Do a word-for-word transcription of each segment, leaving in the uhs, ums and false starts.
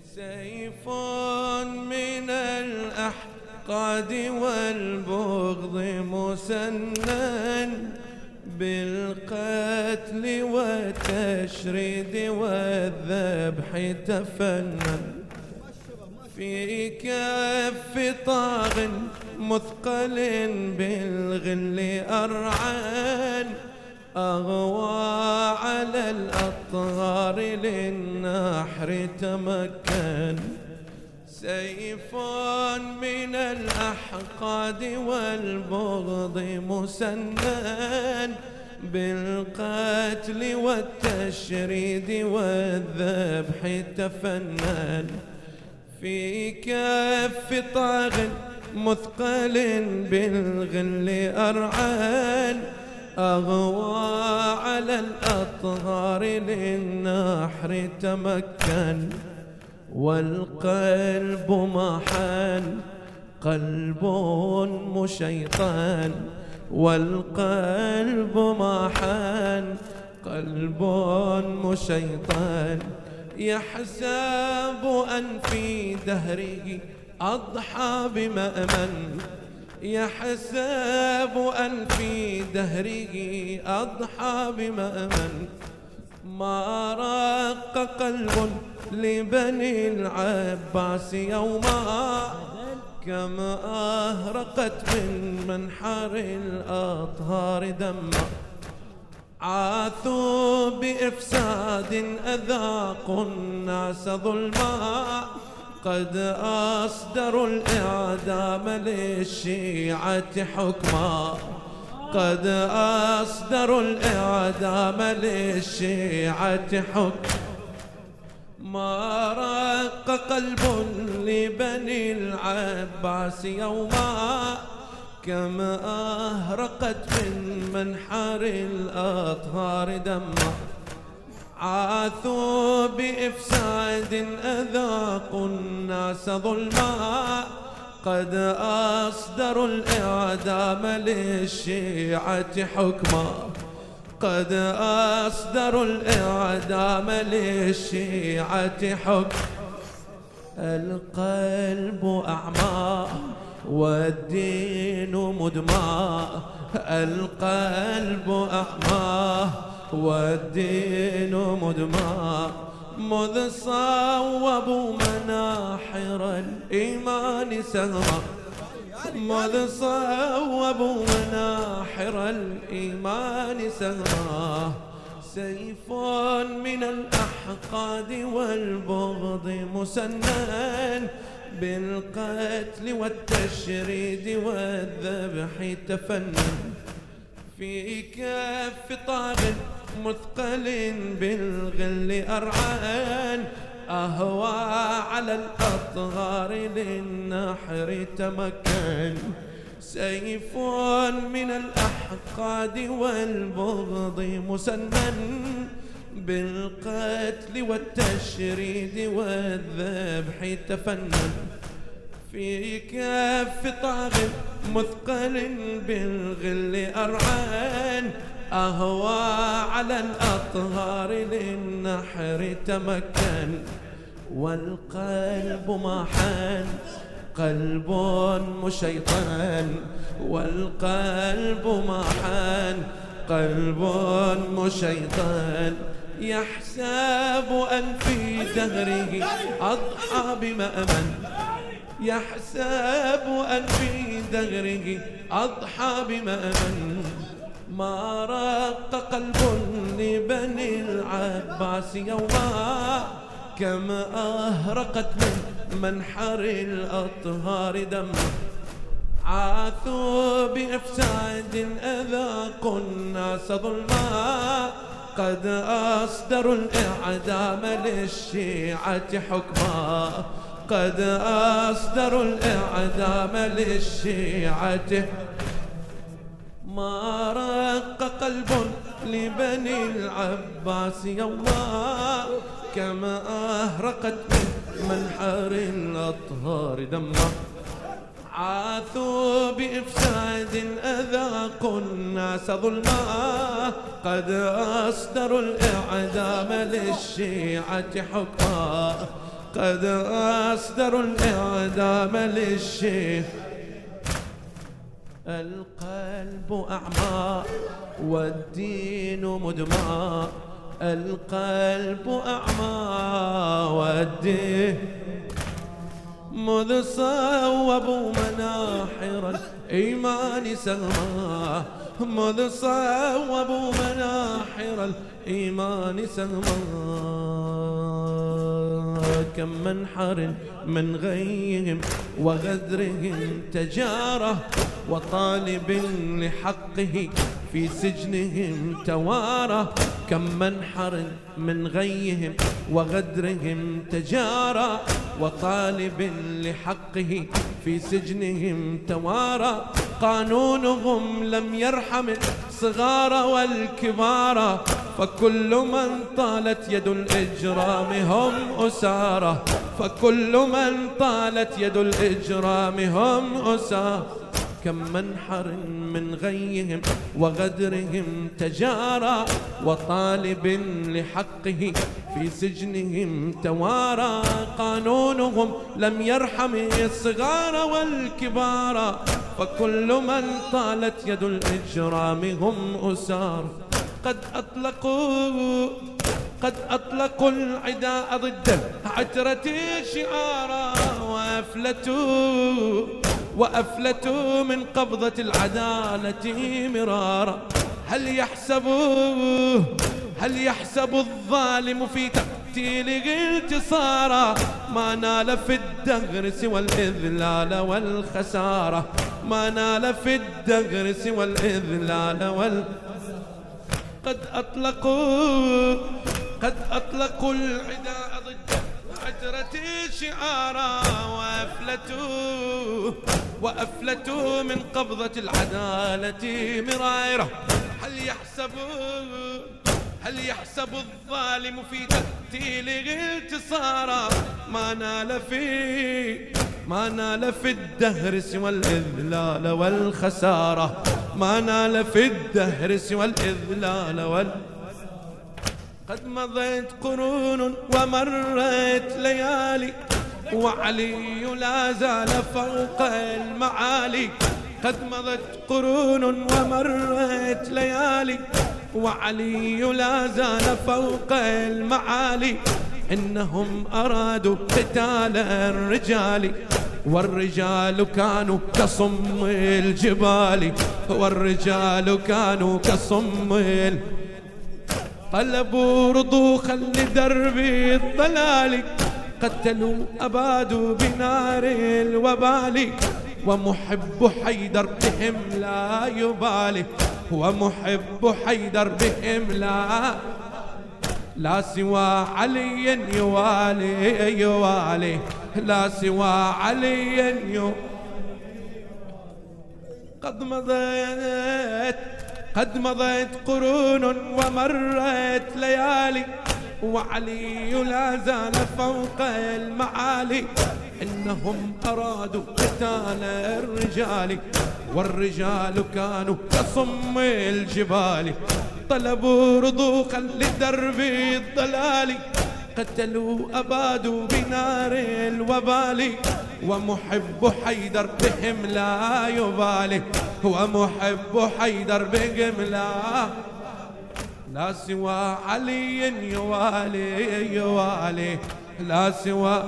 سيف من الأحقاد والبغض مسنن بالقتل والتشريد والذبح تفنن في كف طاغ مثقل بالغل أرعان أغوى على الأطهار للنحر تمكن سيف من الأحقاد والبغض مسنن بالقتل والتشريد والذبح تفنن في كف طاغ مثقل بالغل أرعان أغوى على الأطهار للنحر تمكن والقلب محن قلب مشيطان والقلب محن قلب مشيطان يحسب أن في دهره أضحى بمأمن يحسب أن في دهره أضحى بمأمن ما رق قلب لبني العباس يوما كم أهرقت من منحر الأطهار دما عاثوا بإفساد أذاقوا الناس ظلما قد أصدروا الإعدام للشيعة حكما قد أصدروا الإعدام للشيعة حكما ما رق قلب لبني العباس يوما كم أهرقت من منحر الأطهار دما عاثوا بإفساد أذاقوا الناس ظلما قد أصدروا الإعدام للشيعة حكما قد أصدروا الإعدام للشيعة حكما القلب أعمى والدين مدمى القلب أعمى والدين مدمى مذ صوبوا مناحر الإيمان سهما مذ صوبوا مناحر الإيمان سهما سيف من الأحقاد والبغض مسنن بالقتل والتشريد والذبح تفنن في كف طاغ مثقل بالغل أرعان أهوى على الأطهار للنحر تمكن سيف من الأحقاد والبغض مسنن بالقتل والتشريد والذبح تفنن في كف طاغ مثقل بالغل أرعان أهوى على الأطهار للنحر تمكن والقلب محن قلب مشيطان والقلب محن قلب مشيطان يحسب أن في دهره أضحى بمأمن يحسب أن في دهره أضحى بمأمن ما رق قلب لبني العباس يوما كم أهرقت من منحر الأطهار دما عاثوا بإفساد أذاقوا الناس ظلما قد أصدروا الإعدام للشيعة حكما قد أصدروا الإعدام للشيعة ما رق قلب لبني العباس يوما كما أهرقت من منحر الأطهار دما عاثوا بإفساد أذاقوا الناس ظلما قد أصدروا الإعدام للشيعة حكما قد أصدروا الإعدام للشيخ. القلب أعمى والدين مدمى، القلب أعمى والدين مذ صوبوا مناحر الإيمان سهما، مذ صوبوا مناحر الإيمان سهما. كم منحر من غيهم وغدرهم تجاره، وطالب لحقه في سجنهم تواره. كم منحر من غيهم وغدرهم تجاره، وطالب لحقه في سجنهم تواره. قانونهم لم يرحم الصغار والكبار، فكل من طالت يد الإجرام هم أسارة، فكل من طالت يد الإجرام هم أسارة. كم منحر من غيهم وغدرهم تجارى، وطالب لحقه في سجنهم توارى. قانونهم لم يرحم الصغار والكبار، فكل من طالت يد الإجرام هم أسار. قد أطلقوا قد أطلقوا العداء ضد عترة شعارا، وأفلتوا وأفلتوا من قبضة العدالة مرارا. هل يحسب هل يحسب الظالم في تقتيله انتصارا؟ ما نال في الدهر سوى الإذلال والخسارة، ما نال في الدهر سوى الإذلال والخسارة. قد أطلقوا قد أطلقوا العداء ضد عترة شعارا، وأفلتوا وأفلتوا من قبضة العدالة مرارا. هل يحسب هل يحسب الظالم في تقتيله انتصارا؟ ما نال في ما نال في الدهر سوى الإذلال والخسارة، ما نال في الدهر سوى الإذلال وال قد مضت قرون ومرت ليالي، وعلي لا زال فوق المعالي. قد مضت قرون ومرت ليالي، وعلي لا زال فوق المعالي. إنهم أرادوا قتال الرجال، والرجال كانوا كصم الجبال، والرجال كانوا كصم الجبال. طلبوا رضوخا لدرب الضلال، قتلوا أبادوا بنار الوبال. ومحب حيدر بهم لا يبالي، ومحب حيدر بهم لا لا سوى علي يوالي يوالي، لا سوى علي يوالي. قد مضت قد مضت قرون ومرت ليالي، وعلي لا زال فوق المعالي. إنهم أرادوا قتال الرجال، والرجال كانوا كصم الجبال. طلبوا رضوخا لدرب الضلال، قتلوا أبادوا بنار الوبال. ومحب حيدر بهم لا يبالي، ومحب حيدر بهم لا لا سوى علي يوالي يوالي، لا سوى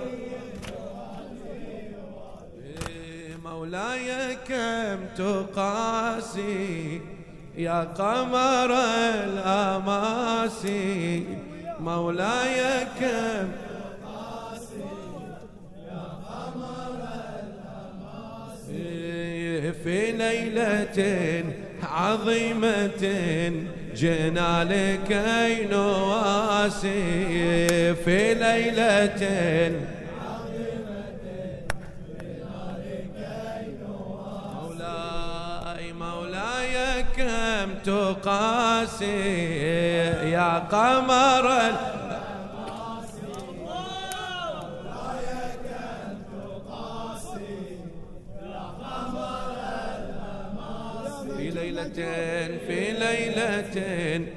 مولاي. كم تقاسي يا قمر الأماسي، مولاي كم تقاسي يا قمر الأماسي. في ليلة عظيمة جئنا لكي نواسي، في ليلة كم تقاسي يا قمر الأماسي، مولاي كم تقاسي يا قمر الأماسي. في ليلة في ليلة